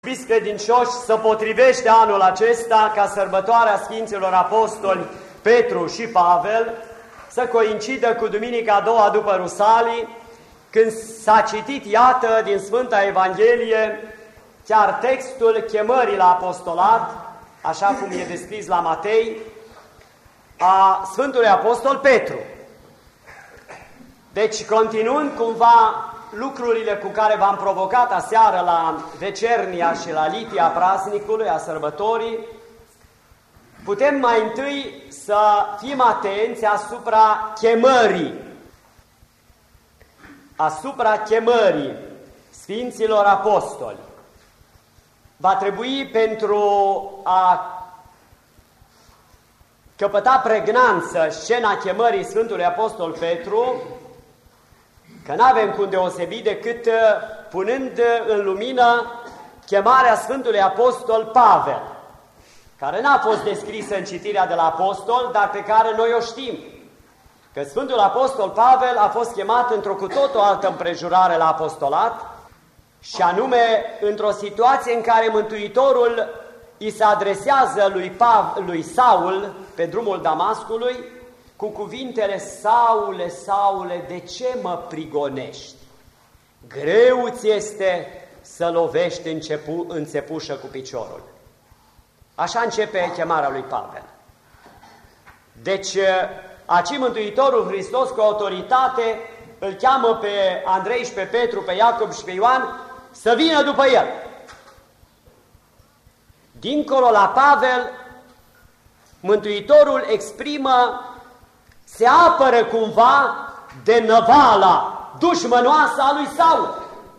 Iubiți credincioși, se potrivește anul acesta ca sărbătoarea Sfinților Apostoli Petru și Pavel să coincidă cu duminica a doua după Rusalii, când s-a citit, iată, din Sfânta Evanghelie, chiar textul chemării la apostolat, așa cum e descris la Matei, a Sfântului Apostol Petru. Deci, continuând cumva lucrurile cu care v-am provocat aseară la vecernia și la litia praznicului, a sărbătorii, putem mai întâi să fim atenți asupra chemării Sfinților Apostoli. Va trebui, pentru a căpăta pregnanță scena chemării Sfântului Apostol Petru, că n-avem cum deosebi decât punând în lumină chemarea Sfântului Apostol Pavel, care n-a fost descrisă în citirea de la Apostol, dar pe care noi o știm. Că Sfântul Apostol Pavel a fost chemat într-o cu tot o altă împrejurare la apostolat, și anume într-o situație în care Mântuitorul îi se adresează lui Saul pe drumul Damascului cu cuvintele: Saule, Saule, de ce mă prigonești? Greu ți este să lovești înțepușă cu piciorul. Așa începe chemarea lui Pavel. Deci, aici Mântuitorul Hristos cu autoritate îl cheamă pe Andrei și pe Petru, pe Iacob și pe Ioan să vină după el. Dincolo la Pavel, Mântuitorul exprimă, se apără cumva de năvala dușmănoasă a lui Saul,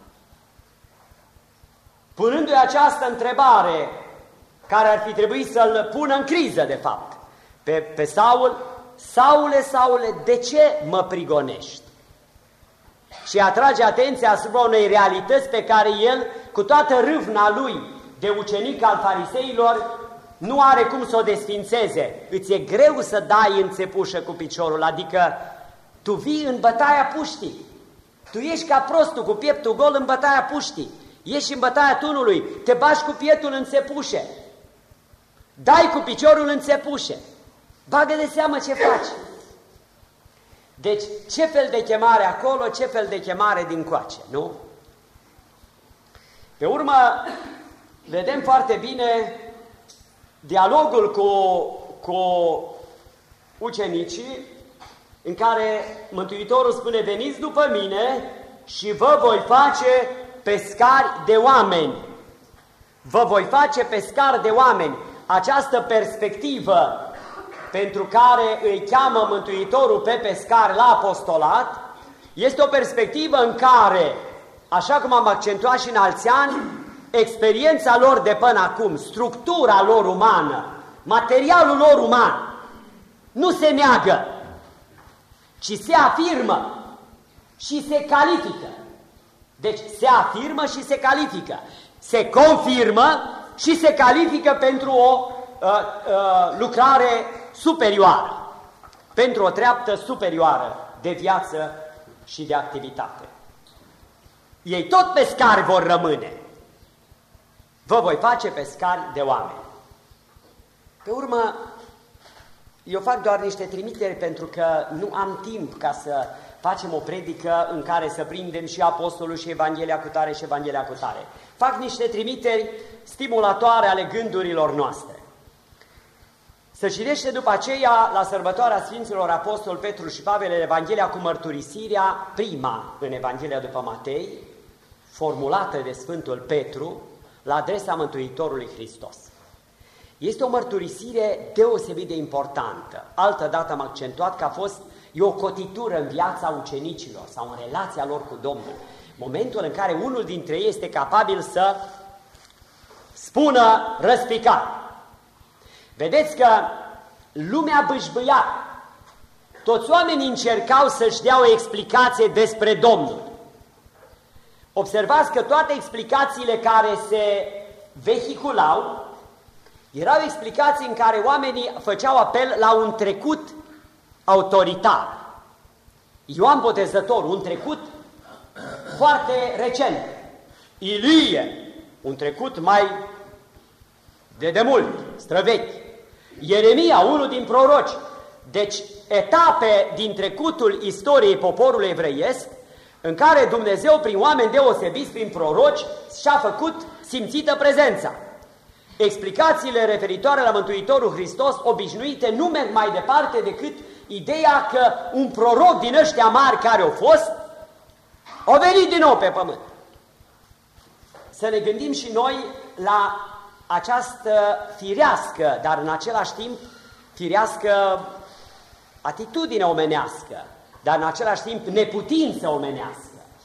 punându-i această întrebare care ar fi trebuit să-l pună în criză, de fapt, pe Saul: Saule, Saule, de ce mă prigonești? Și atrage atenția asupra unei realități pe care el, cu toată râvna lui de ucenic al fariseilor, nu are cum să o desfințeze. Îți e greu să dai înțepușă cu piciorul, adică tu vii în bătaia puștii. Tu ești ca prostul cu pieptul gol în bătaia puștii. Ești în bătaia tunului, te bagi cu pietul în țepușe. Dai cu piciorul în țepușe. Bagă de seamă ce faci. Deci, ce fel de chemare acolo, ce fel de chemare dincoace, nu? Pe urmă, vedem foarte bine dialogul cu ucenicii, în care Mântuitorul spune: veniți după mine și vă voi face pescari de oameni. Vă voi face pescari de oameni. Această perspectivă pentru care îi cheamă Mântuitorul pe pescari la apostolat este o perspectivă în care, așa cum am accentuat și în alți ani, experiența lor de până acum, structura lor umană, materialul lor uman, nu se neagă, ci se afirmă și se califică. Deci se afirmă și se califică, se confirmă și se califică pentru o lucrare superioară, pentru o treaptă superioară de viață și de activitate. Ei tot pescari vor rămâne. Vă voi face pescari de oameni. Pe urmă, eu fac doar niște trimiteri pentru că nu am timp ca să facem o predică în care să prindem și apostolul și Evanghelia cu tare și Evanghelia cu tare. Fac niște trimiteri stimulatoare ale gândurilor noastre. Se citește după aceea la sărbătoarea Sfinților Apostoli Petru și Pavel Evanghelia cu mărturisirea, prima în Evanghelia după Matei, formulată de Sfântul Petru la adresa Mântuitorului Hristos. Este o mărturisire deosebit de importantă. Altădată am accentuat că e o cotitură în viața ucenicilor sau în relația lor cu Domnul. Momentul în care unul dintre ei este capabil să spună răspicat. Vedeți că lumea bâșbâia. Toți oamenii încercau să-și dea o explicație despre Domnul. Observați că toate explicațiile care se vehiculau erau explicații în care oamenii făceau apel la un trecut autoritar. Ioan Botezătorul, un trecut foarte recent. Ilie, un trecut mai de demult, străvechi. Ieremia, unul din proroci. Deci etape din trecutul istoriei poporului evreiesc în care Dumnezeu, prin oameni deosebiți, prin proroci, și-a făcut simțită prezența. Explicațiile referitoare la Mântuitorul Hristos obișnuite nu merg mai departe decât ideea că un proroc din ăștia mari care au fost, a venit din nou pe pământ. Să ne gândim și noi la această firească, dar în același timp firească atitudine omenească, dar în același timp neputință omenească,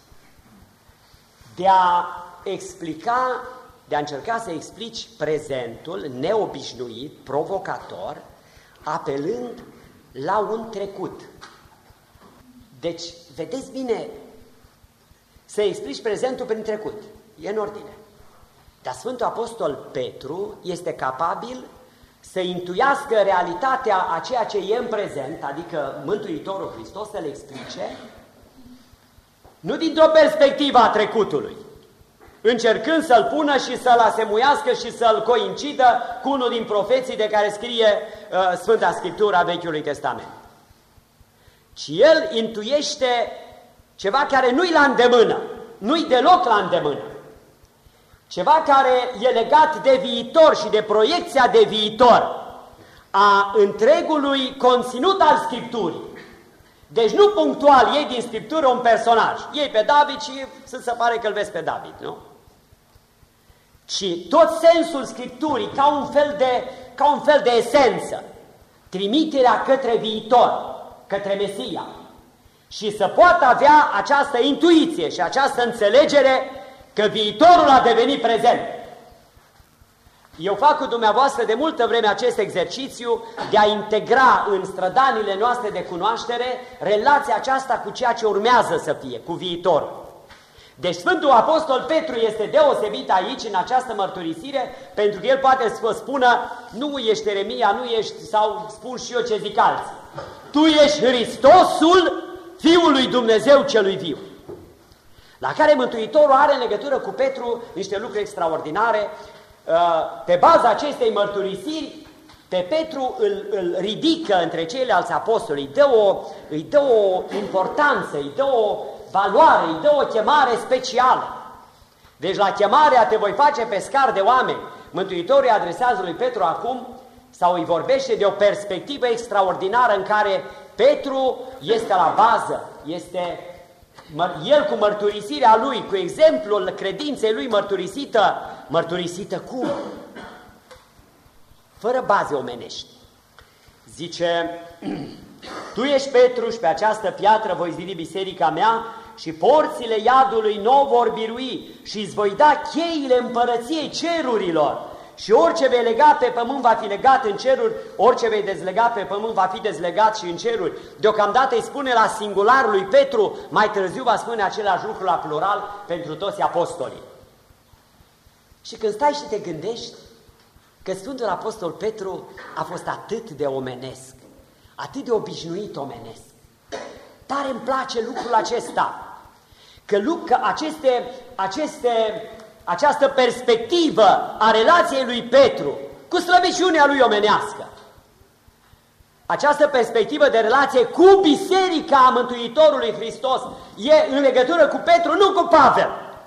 de a explica, de a încerca să explici prezentul neobișnuit, provocator, apelând la un trecut. Deci, vedeți bine, să explici prezentul prin trecut, e în ordine. Dar Sfântul Apostol Petru este capabil să intuiască realitatea a ceea ce e în prezent, adică Mântuitorul Hristos, să le explice, nu dintr-o perspectivă a trecutului, încercând să-l pună și să-l asemuiască și să-l coincidă cu unul din profeții de care scrie Sfânta Scriptură a Vechiului Testament. Ci el intuiește ceva care nu-i la îndemână, nu-i deloc la îndemână. Ceva care e legat de viitor și de proiecția de viitor a întregului conținut al Scripturii. Deci nu punctual iei din Scriptură un personaj, iei pe David și să se pare că îl vezi pe David, nu? Ci tot sensul Scripturii ca un fel de esență, trimiterea către viitor, către Mesia. Și să poată avea această intuiție și această înțelegere că viitorul a devenit prezent. Eu fac cu dumneavoastră de multă vreme acest exercițiu de a integra în strădanile noastre de cunoaștere relația aceasta cu ceea ce urmează să fie, cu viitorul. Deci Sfântul Apostol Petru este deosebit aici, în această mărturisire, pentru că el poate să spună, nu ești Ieremia, nu ești, sau spun și eu ce zic alții. Tu ești Hristosul, Fiul lui Dumnezeu celui viu. La care Mântuitorul are în legătură cu Petru niște lucruri extraordinare. Pe baza acestei mărturisiri, pe Petru îl ridică între ceilalți apostoli, îi dă o importanță, îi dă o valoare, îi dă o chemare specială. Deci la chemarea te voi face pescar de oameni, Mântuitorul îi adresează lui Petru acum, sau îi vorbește de o perspectivă extraordinară în care Petru este la bază, este el cu mărturisirea lui, cu exemplul credinței lui mărturisită cum? Fără baze omenești. Zice, tu ești Petru și pe această piatră voi zidi biserica mea și porțile iadului nu vor birui și îți voi da cheile împărăției cerurilor. Și orice vei lega pe pământ va fi legat în ceruri, orice vei dezlega pe pământ va fi dezlegat și în ceruri. Deocamdată îi spune la singular lui Petru, mai târziu va spune același lucru la plural pentru toți apostolii. Și când stai și te gândești că Sfântul Apostol Petru a fost atât de omenesc, atât de obișnuit omenesc, tare îmi place lucrul acesta, că această perspectivă a relației lui Petru cu slăbiciunea lui omenească, această perspectivă de relație cu Biserica Mântuitorului Hristos e în legătură cu Petru, nu cu Pavel.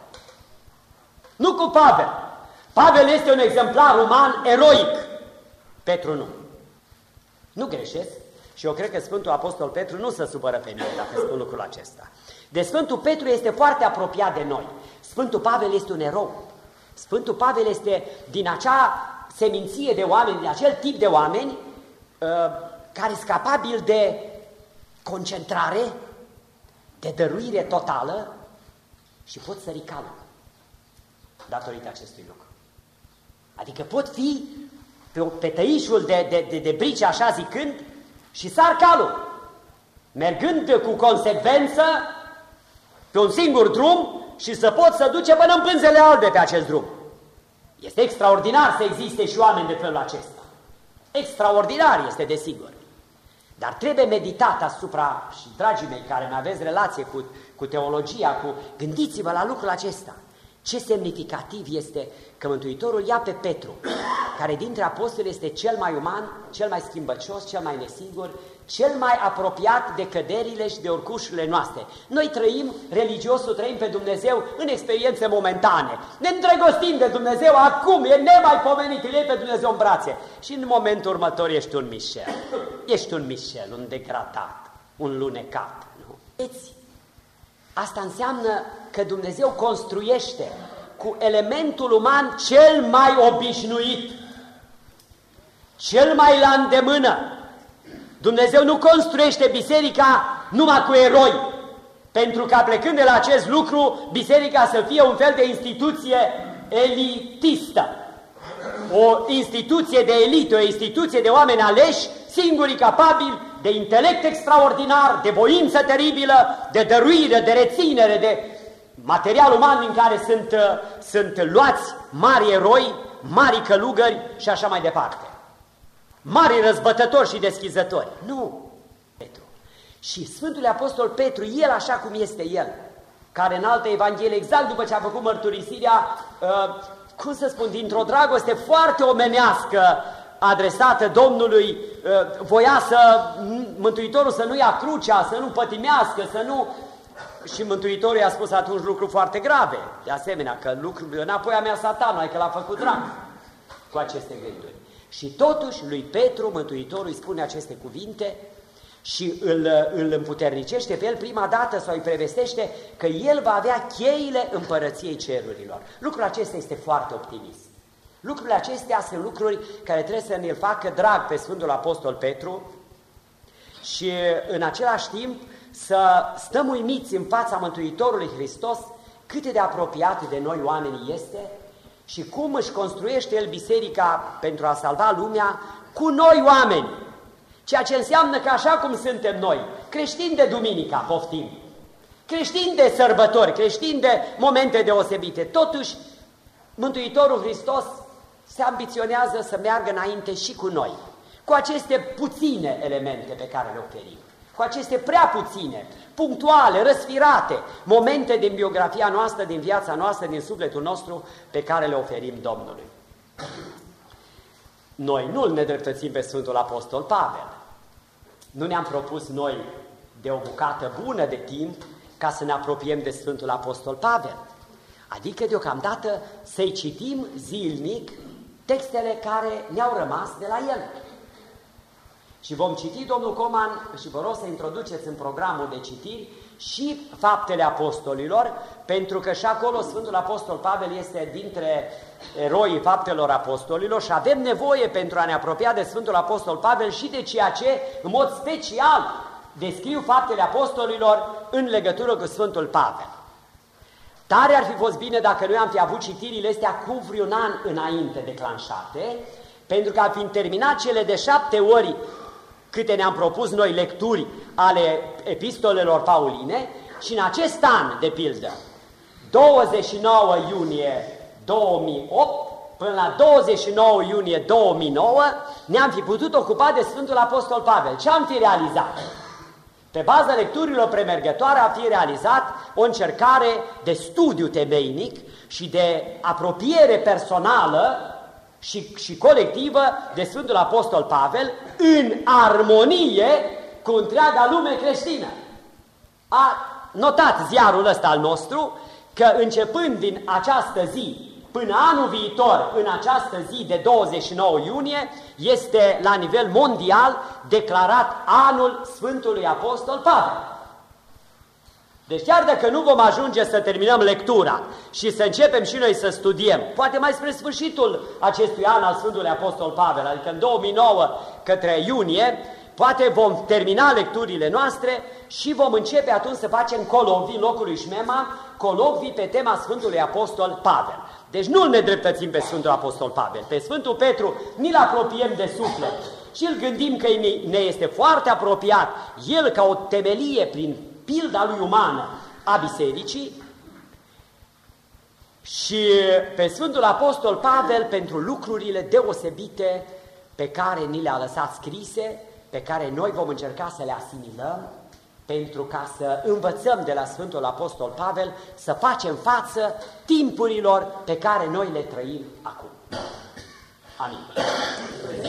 Nu cu Pavel. Pavel este un exemplar uman eroic. Petru nu. Nu greșesc și eu cred că Sfântul Apostol Petru nu se supără pe mine dacă spun lucrul acesta. Deci Sfântul Petru este foarte apropiat de noi. Sfântul Pavel este un erou. Sfântul Pavel este din acea seminție de oameni, din acel tip de oameni care sunt capabili de concentrare, de dăruire totală și pot sări calul datorită acestui lucru. Adică pot fi pe tăișul de brici, așa zicând, și sar calul, mergând cu consecvență pe un singur drum și să pot să duce până în pânzele albe pe acest drum. Este extraordinar să existe și oameni de felul acesta. Extraordinar este, desigur. Dar trebuie meditat asupra, și dragii mei care mai aveți relație cu teologia, gândiți-vă la lucrul acesta. Ce semnificativ este că Mântuitorul ia pe Petru, care dintre apostoli este cel mai uman, cel mai schimbăcios, cel mai nesigur, cel mai apropiat de căderile și de urcușurile noastre. Noi trăim, religiosul trăim pe Dumnezeu în experiențe momentane. Ne îndrăgostim de Dumnezeu acum, e nemaipomenit, îl iei pe Dumnezeu în brațe. Și în momentul următor ești un Michel. Ești un Michel, un degradat, un lunecat. Nu? Vedeți? Asta înseamnă că Dumnezeu construiește cu elementul uman cel mai obișnuit, cel mai la îndemână. Dumnezeu nu construiește biserica numai cu eroi, pentru ca plecând de la acest lucru, biserica să fie un fel de instituție elitistă. O instituție de elită, o instituție de oameni aleși, singurii capabili, de intelect extraordinar, de voință teribilă, de dăruire, de reținere, de material uman din care sunt luați mari eroi, mari călugări și așa mai departe. Mari răzbătători și deschizători. Nu, Petru. Și Sfântul Apostol Petru, el așa cum este el, care în altă Evanghelie, exact după ce a făcut mărturisirea, cum să spun, dintr-o dragoste foarte omenească adresată Domnului, voia Mântuitorul să nu ia crucea, să nu pătimească, să nu... Și Mântuitorul i-a spus atunci lucruri foarte grave, de asemenea, că lucrurile înapoi a mea Satan, hai că l-a făcut drag cu aceste gânduri. Și totuși lui Petru, Mântuitorul îi spune aceste cuvinte și îl împuternicește pe el prima dată sau îi prevestește că el va avea cheile împărăției cerurilor. Lucrul acesta este foarte optimist. Lucrurile acestea sunt lucruri care trebuie să ne facă drag pe Sfântul Apostol Petru și în același timp să stăm uimiți în fața Mântuitorului Hristos cât de apropiat de noi oamenii este și cum își construiește El biserica pentru a salva lumea cu noi oameni. Ceea ce înseamnă că așa cum suntem noi, creștini de duminica, poftim, creștini de sărbători, creștini de momente deosebite, totuși Mântuitorul Hristos se ambiționează să meargă înainte și cu noi, cu aceste puține elemente pe care le oferim, cu aceste prea puține, punctuale, răsfirate, momente din biografia noastră, din viața noastră, din sufletul nostru, pe care le oferim Domnului. Noi nu îl nedreptățim pe Sfântul Apostol Pavel. Nu ne-am propus noi de o bucată bună de timp ca să ne apropiem de Sfântul Apostol Pavel. Adică, deocamdată, să-i citim zilnic textele care ne-au rămas de la el. Și vom citi, domnul Coman, și vă rog să introduceți în programul de citiri și Faptele Apostolilor, pentru că și acolo Sfântul Apostol Pavel este dintre eroii Faptelor Apostolilor și avem nevoie pentru a ne apropia de Sfântul Apostol Pavel și de ceea ce, în mod special, descriu Faptele Apostolilor în legătură cu Sfântul Pavel. Tare ar fi fost bine dacă noi am fi avut citirile astea cu vreun an înainte declanșate, pentru că am fi terminat cele de 7 ori câte ne-am propus noi lecturi ale epistolelor pauline și în acest an, de pildă, 29 iunie 2008 până la 29 iunie 2009, ne-am fi putut ocupa de Sfântul Apostol Pavel. Ce am fi realizat? Pe baza lecturilor premergătoare a fi realizat o încercare de studiu temeinic și de apropiere personală și colectivă de Sfântul Apostol Pavel în armonie cu întreaga lume creștină. A notat ziarul ăsta al nostru că începând din această zi până anul viitor, în această zi de 29 iunie, este la nivel mondial declarat anul Sfântului Apostol Pavel. Deci chiar dacă nu vom ajunge să terminăm lectura și să începem și noi să studiem, poate mai spre sfârșitul acestui an al Sfântului Apostol Pavel, adică în 2009 către iunie, poate vom termina lecturile noastre și vom începe atunci să facem colocvii locului Șmema, colocvii pe tema Sfântului Apostol Pavel. Deci nu îl nedreptățim pe Sfântul Apostol Pavel, pe Sfântul Petru ni-l apropiem de suflet și îl gândim că ne este foarte apropiat, el ca o temelie prin pilda lui umană a bisericii, și pe Sfântul Apostol Pavel pentru lucrurile deosebite pe care ni le-a lăsat scrise, pe care noi vom încerca să le asimilăm pentru ca să învățăm de la Sfântul Apostol Pavel să facem față timpurilor pe care noi le trăim acum. Amin.